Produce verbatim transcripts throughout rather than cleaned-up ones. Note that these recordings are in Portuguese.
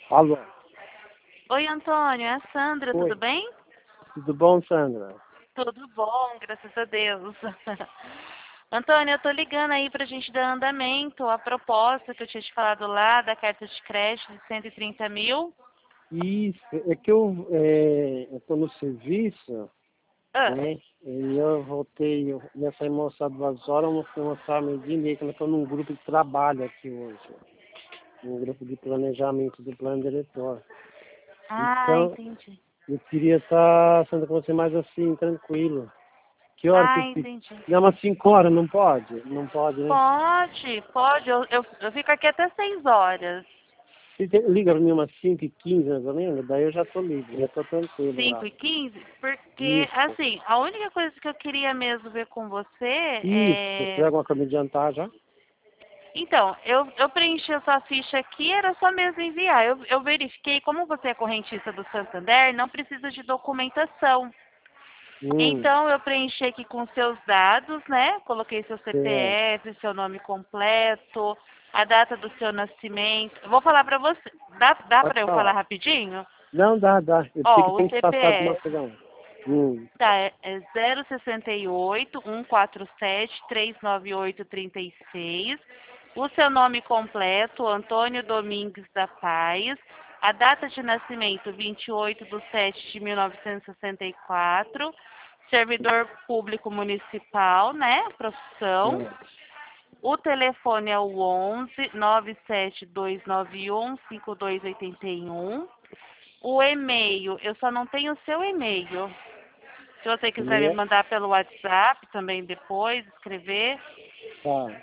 Alô? Oi, Antônio, é a Sandra, tudo Oi. bem? Tudo bom, Sandra? Tudo bom, graças a Deus. Antônio, eu tô ligando aí pra gente dar andamento à proposta que eu tinha te falado lá, da carta de crédito de cento e trinta mil. Isso, é que eu é, estou no serviço, Ah, né? E eu voltei, eu ia sair almoçar duas horas, eu fui almoçar meio-dia e meia, que eu estou num grupo de trabalho aqui hoje. Um grupo de planejamento do plano diretor. ah, Então, entendi. eu queria estar sendo com você mais assim, tranquilo. Que hora Ah, que fica? entendi. Não, umas cinco horas, não pode? Não pode, né? Pode, pode, eu, eu, eu fico aqui até seis horas. Se te- liga para mim umas cinco e quinze, mais ou menos, daí eu já estou livre, já estou tranquilo lá. Cinco e quinze, porque, Isso. assim, a única coisa que eu queria mesmo ver com você Isso. Você tem é. alguma coisa me adiantar já? Então, eu, eu preenchi a sua ficha aqui, era só mesmo enviar. Eu, eu verifiquei, como você é correntista do Santander, não precisa de documentação. Hum, Então, eu preenchi aqui com seus dados, né? Coloquei seu certo. C P F, seu nome completo, a data do seu nascimento. Eu vou falar para você. Dá, dá Pode para eu falar falar. rapidinho? Não, dá, dá. Eu sei que Ó, o tem que passar alguma C P F coisa lá. Hum, tá, é, é zero sessenta e oito, cento e quarenta e sete, trezentos e noventa e oito, trinta e seis. O seu nome completo, Antônio Domingues da Paz. A data de nascimento, vinte e oito de sete de mil novecentos e sessenta e quatro. Servidor público municipal, né? Profissão. certo. O telefone é o onze, nove sete dois nove um, cinco dois oito um. O e-mail, eu só não tenho o seu e-mail. Se você O quiser meu me é... mandar pelo WhatsApp também depois, escrever. Tá.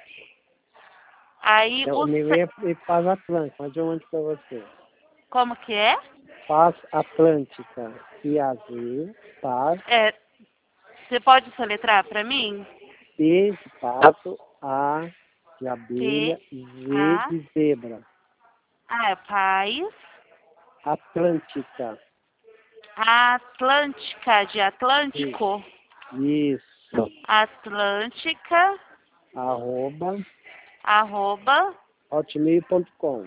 Aí É, o o meu se- é, é Paz Atlântica. Onde eu mando pra você? como que é? Paz Atlântica. P A Z, Paz, É, você pode soletrar para mim? P de pato, A de T abelha, Z A de zebra. Ah, é Paz Atlântica. Atlântica de Isso. Atlântico. Isso. Atlântica Arroba arroba hotmail ponto com.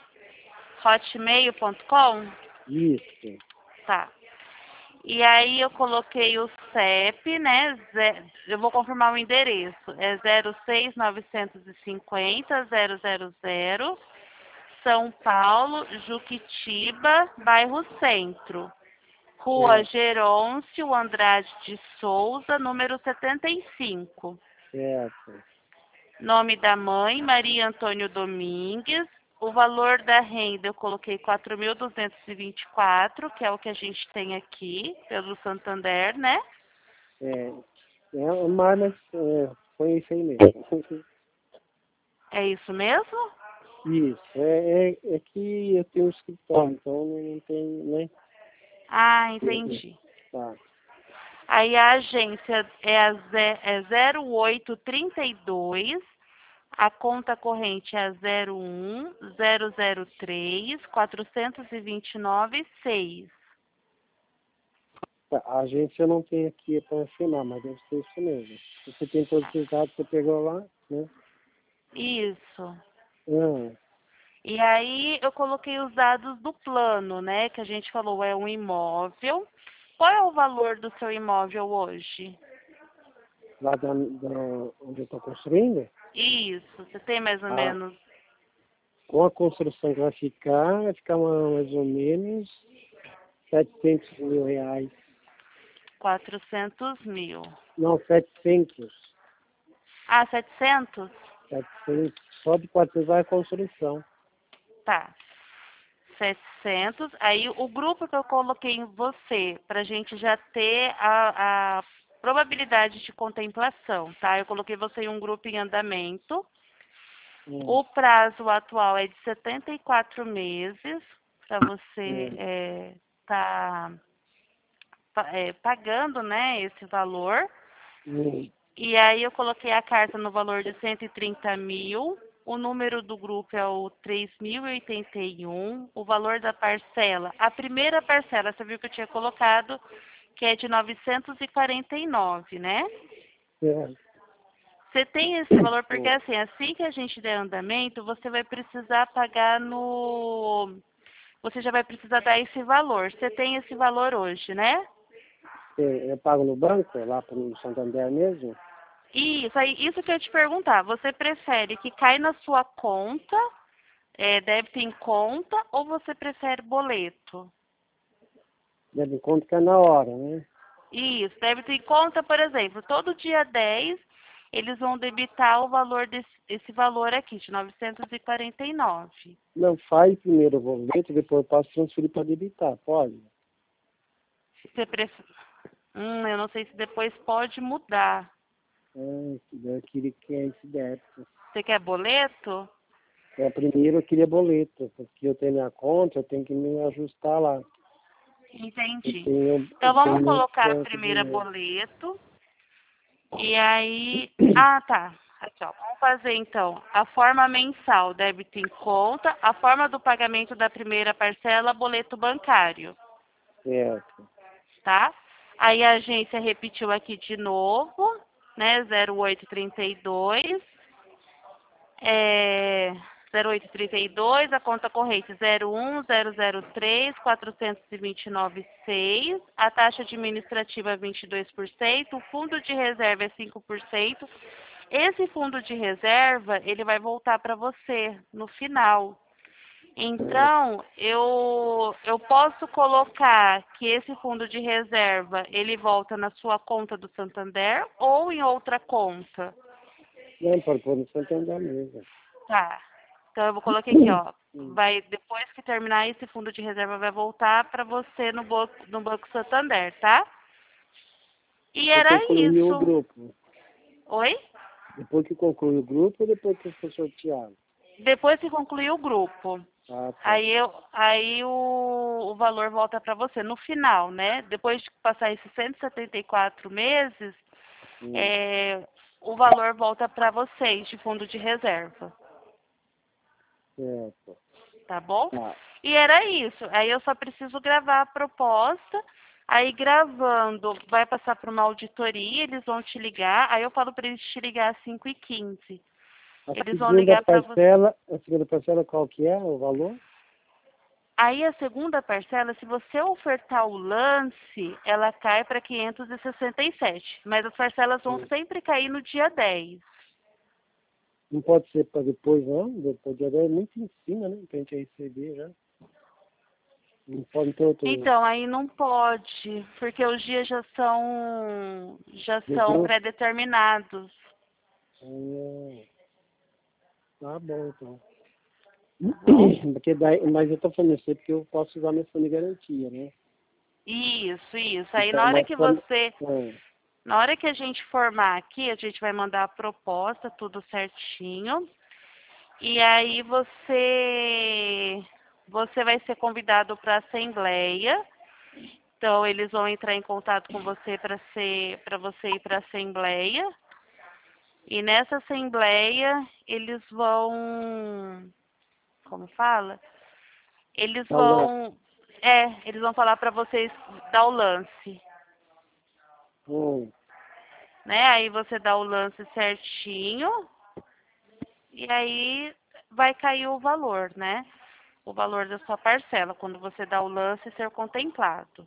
hotmail ponto com. Isso. Tá. E aí eu coloquei o C E P, né? Ze- Eu vou confirmar o endereço. É zero seis nove cinco zero zero zero zero, São Paulo, Juquitiba, bairro Centro. Rua Certo, Gerôncio Andrade de Souza, número setenta e cinco. certo. Nome da mãe, Maria Antônio Domingues. O valor da renda eu coloquei quatro mil duzentos e vinte e quatro, que é o que a gente tem aqui pelo Santander, né? É, é mas, mas é, foi isso aí mesmo. É isso mesmo? Isso. É, é, é que eu tenho um escritório, então não tem, né? Ah, entendi. Tá. Aí a agência é a ze- é zero oito trinta e dois, a conta corrente é a zero um zero zero três quatrocentos e vinte e nove seis. Tá, a agência eu não tenho aqui para assinar, mas deve ser isso mesmo. Você tem todos os dados que você pegou lá, né? Isso. Ah, E aí eu coloquei os dados do plano, né? Que a gente falou é um imóvel. Qual é o valor do seu imóvel hoje? lá da, da, onde eu estou construindo, Isso, você tem mais ou a, menos com a construção que vai ficar, vai ficar mais ou menos setecentos mil reais. quatrocentos mil. Não, setecentos. Ah, setecentos. setecentos. Só de quatrocentos vai a construção. Tá. Setecentos. Aí o grupo que eu coloquei em você, para a gente já ter a, a probabilidade de contemplação, tá? Eu coloquei você em um grupo em andamento. Hum, O prazo atual é de setenta e quatro meses para você hum, é, tá pa- é, pagando, né, esse valor. hum. E aí eu coloquei a carta no valor de cento e trinta mil. O número do grupo é o três mil e oitenta e um. O valor da parcela, a primeira parcela, você viu que eu tinha colocado, que é de novecentos e quarenta e nove, né? Certo. Você tem esse valor porque Hum, assim, assim que a gente der andamento, você vai precisar pagar no você já vai precisar dar esse valor. Você tem esse valor hoje, né? Eu, eu pago no banco, lá pro Santander mesmo? Isso, aí, isso que eu ia te perguntar. Você prefere que caia na sua conta, é, débito em conta, ou você prefere boleto? Deve conta que é na hora, né? Isso, débito em conta, por exemplo, todo dia dez eles vão debitar o valor desse esse valor aqui, de novecentos e quarenta e nove. Não, faz primeiro o boleto, depois eu posso transferir para debitar, pode? Você prefere... Hum, eu não sei se depois pode mudar. Ah, eu queria que é esse débito. Você quer boleto? É, primeiro eu queria boleto, porque eu tenho minha conta, eu tenho que me ajustar lá. Eu Entendi. tenho, Então eu vamos tenho colocar a conta primeira de... boleto. E aí. Ah, tá. Aqui, ó. Vamos fazer então a forma mensal, débito em conta, a forma do pagamento da primeira parcela, boleto bancário, Certo. tá? Aí a agência repetiu aqui de novo, né? zero oito trinta e dois. É, zero oito trinta e dois, a conta corrente zero um zero zero três quatrocentos e vinte e nove seis, a taxa administrativa vinte e dois por cento, o fundo de reserva é cinco por cento. Esse fundo de reserva, ele vai voltar para você no final. Então, eu, eu posso colocar que esse fundo de reserva, ele volta na sua conta do Santander ou em outra conta? Não, pode pôr no Santander mesmo. Tá. Então eu vou colocar aqui, ó. Hum. Vai, depois que terminar esse fundo de reserva, vai voltar para você no, bo- no Banco Santander, tá? E Eu era concluí o isso. grupo. Oi? Depois que conclui o grupo ou depois que for sorteado? Depois que concluir o grupo. Ah, tá. Aí, eu, aí o, o valor volta para você no final, né? Depois de passar esses cento e setenta e quatro meses, Hum, é, o valor volta para vocês de fundo de reserva, certo. tá bom? Tá. E era isso. Aí eu só preciso gravar a proposta. Aí gravando, vai passar para uma auditoria, eles vão te ligar. Aí eu falo para eles te ligar às cinco e quinze. A Eles vão segunda ligar para você. parcela, a segunda parcela qual que é o valor? Aí a segunda parcela, se você ofertar o lance, ela cai para quinhentos e sessenta e sete. Mas as parcelas vão Hum. sempre cair no dia dez. Não pode ser para depois, não. Depois já é muito em cima, né? Pra gente receber já. Não pode ter outro. Então, aí não pode, porque os dias já são já são Deus. pré-determinados. Ah, tá bom, então. Tá bom? Porque daí, mas eu tô falando isso aí porque eu posso usar meu fundo de garantia, né? Isso, isso. Aí na Então, hora mas que quando... você, Ah, na hora que a gente formar aqui, a gente vai mandar a proposta, tudo certinho. E aí você você vai ser convidado para a assembleia. Então eles vão entrar em contato com você para ser para você ir para a assembleia. E nessa assembleia eles vão, como fala? Eles tá lá. vão é, eles vão falar para vocês dar o lance, Hum, né? Aí você dá o lance certinho e aí vai cair o valor, né? O valor da sua parcela, quando você dá o lance ser contemplado.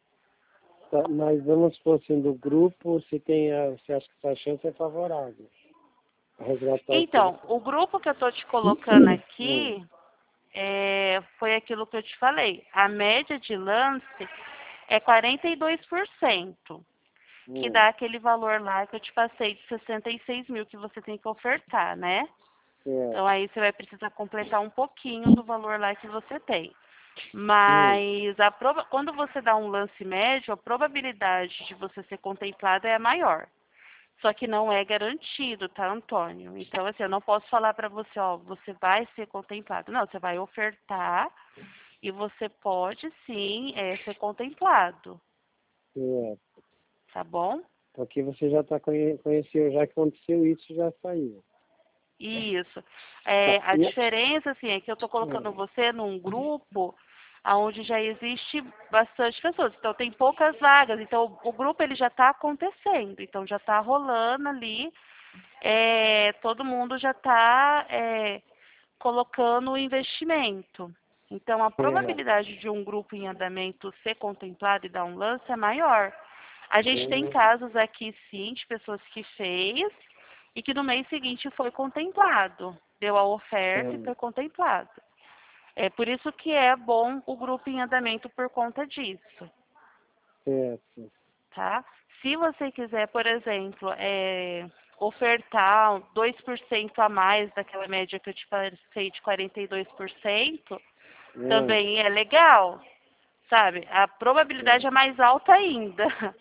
tá, mas vamos supor assim, do grupo, se tem a, você acha que essa chance é favorável? A resgatar o Então, tempo. o grupo que eu estou te colocando Hum, aqui é, foi aquilo que eu te falei. A média de lance é quarenta e dois por cento, que hum, dá aquele valor lá que eu te passei de sessenta e seis mil que você tem que ofertar, né? certo. Então aí você vai precisar completar um pouquinho do valor lá que você tem. Hum, Mas a proba... quando você dá um lance médio, a probabilidade de você ser contemplado é a maior. Só que não é garantido, tá, Antônio? Então, assim, eu não posso falar para você, ó, você vai ser contemplado. Não, você vai ofertar e você pode sim é, ser contemplado, certo. tá bom? Porque você já tá conhe conheceu, já que aconteceu isso, já saiu. Isso. Tá. É, a E, diferença, assim, é que eu estou colocando hum, você num grupo onde já existe bastante pessoas. Então, tem poucas vagas. Então, o grupo ele já está acontecendo. Então, já está rolando ali. É, todo mundo já está é, colocando o investimento. Então, a É, probabilidade de um grupo em andamento ser contemplado e dar um lance é maior. A gente tem é, casos aqui, sim, de pessoas que fez e que no mês seguinte foi contemplado. Deu a oferta e é, foi contemplado. É por isso que é bom o grupo em andamento por conta disso, certo. tá? Se você quiser, por exemplo, é, ofertar dois por cento a mais daquela média que eu te passei de quarenta e dois por cento, É, também é legal, sabe? A probabilidade é. é mais alta ainda.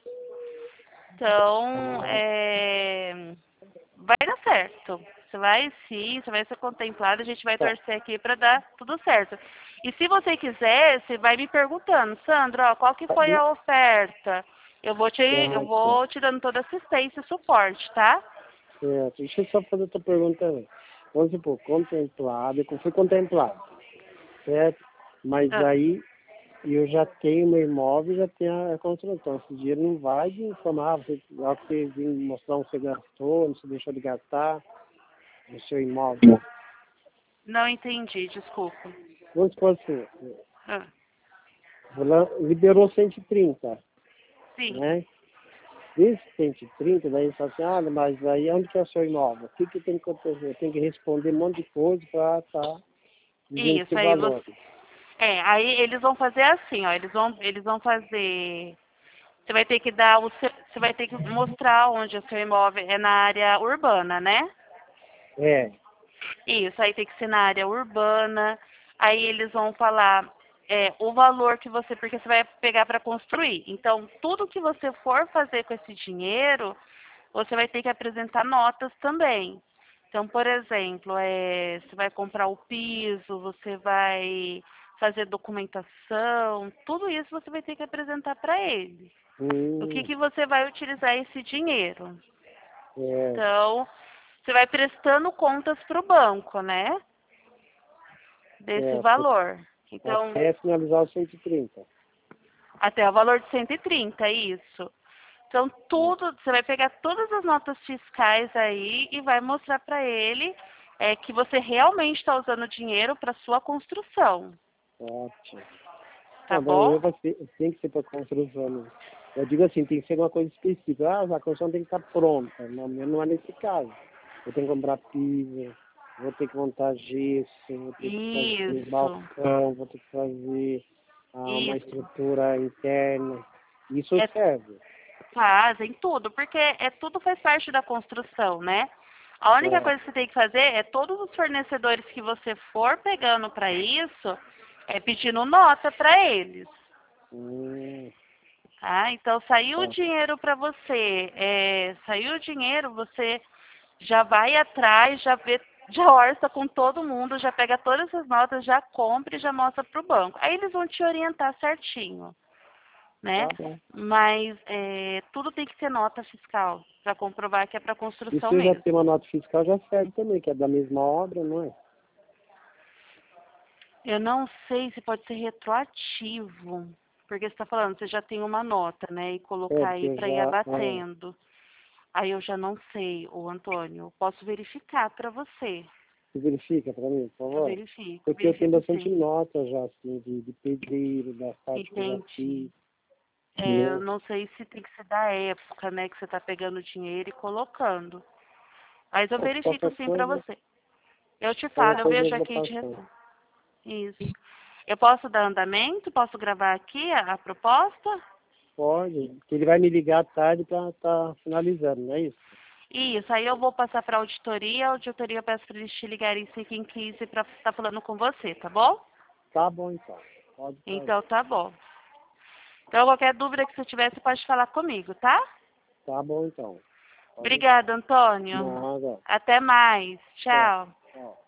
Então, Ah, é, vai dar certo. Você vai sim, você vai ser contemplado, a gente vai tá, torcer aqui para dar tudo certo. E se você quiser, você vai me perguntando, Sandra, ó, qual que tá foi bem. a oferta? Eu vou te, eu Certo, vou te dando toda assistência e suporte, tá? certo. Deixa eu só fazer outra pergunta também. Vamos supor, contemplado, eu fui contemplado, certo? Mas Ah, aí eu já tenho meu imóvel, já tenho a construção. Esse dinheiro não vai de informar, ah, você, na hora que você vir mostrar onde você gastou, onde você deixou de gastar no seu imóvel. não entendi, desculpa. Vamos supor assim, Ah, fulano liberou cento e trinta, sim. né? Desses cento e trinta, daí ele fala assim, ah, mas aí onde que é o seu imóvel? O que, que tem que acontecer? Tem que responder um monte de coisa para estar tá dizendo Isso, esse aí você. valor. É, aí eles vão fazer assim, ó, eles vão, eles vão fazer. Você vai ter que dar o seu, você vai ter que mostrar onde o seu imóvel é na área urbana, né? É, Isso, aí tem que ser na área urbana. Aí eles vão falar é, o valor que você, porque você vai pegar para construir. Então, tudo que você for fazer com esse dinheiro, você vai ter que apresentar notas também. Então, por exemplo, é, você vai comprar o piso, você vai fazer documentação, tudo isso você vai ter que apresentar para eles. O que, hum, que você vai utilizar esse dinheiro? é, Então, você vai prestando contas para o banco, né? Desse é, valor. Então, até finalizar os cento e trinta. até o valor de cento e trinta, isso. Então, Hum, tudo, você vai pegar todas as notas fiscais aí e vai mostrar para ele é, que você realmente está usando dinheiro para sua construção, ótimo. tá Não, daí o bom? meu vai ser, tem que ser para construção. Né? Eu digo assim, tem que ser uma coisa específica. Ah, a construção tem que estar pronta. Não, não é nesse caso. Eu tenho que comprar piso, vou ter que montar gesso, vou ter que fazer Isso, balcão, vou ter que fazer ah, uma isso. estrutura interna. Isso É, serve. fazem tudo, porque é tudo faz parte da construção, né? A única É. coisa que você tem que fazer é todos os fornecedores que você for pegando para isso, é pedindo nota para eles. Hum, Tá? Então, saiu o tá. dinheiro para você, é, saiu o dinheiro, você já vai atrás, já vê, já orça com todo mundo, já pega todas as notas, já compra e já mostra para o banco. Aí eles vão te orientar certinho, né? Tá bom. Mas é, tudo tem que ter nota fiscal para comprovar que é para E construção se eu já mesmo. tenho uma nota fiscal, já serve também, que é da mesma obra, não é? Eu não sei se pode ser retroativo, porque você está falando, você já tem uma nota, né? E É, colocar porque aí eu para ir já. É, abatendo. Aí eu já não sei, o Antônio. Posso verificar para você. você verifica para mim, por Eu favor? verifico, Porque eu tenho verifico bastante sim. nota já, assim, de, de pedreiro, das partes que eu já Entendi. fiz, É, eu né? não sei se tem que ser da época, né, que você está pegando o dinheiro e colocando. Mas eu Bom, verifico qualquer sim para coisa, você. Eu te qualquer falo, eu coisa eu vejo vou aqui de passando. resumo. Isso. Eu posso dar andamento? Posso gravar aqui a, a proposta? Pode, porque ele vai me ligar à tarde para estar finalizando, não é isso? Isso, aí eu vou passar para a auditoria, a auditoria eu peço para eles te ligarem assim quem quinze para estar falando com você, tá bom? Tá bom, então. Pode Então fazer. tá bom. Então qualquer dúvida que você tiver, você pode falar comigo, tá? Tá bom, então. Pode deixar. Obrigada, Antônio. Nada. Até mais. Tchau. Tchau. Tchau.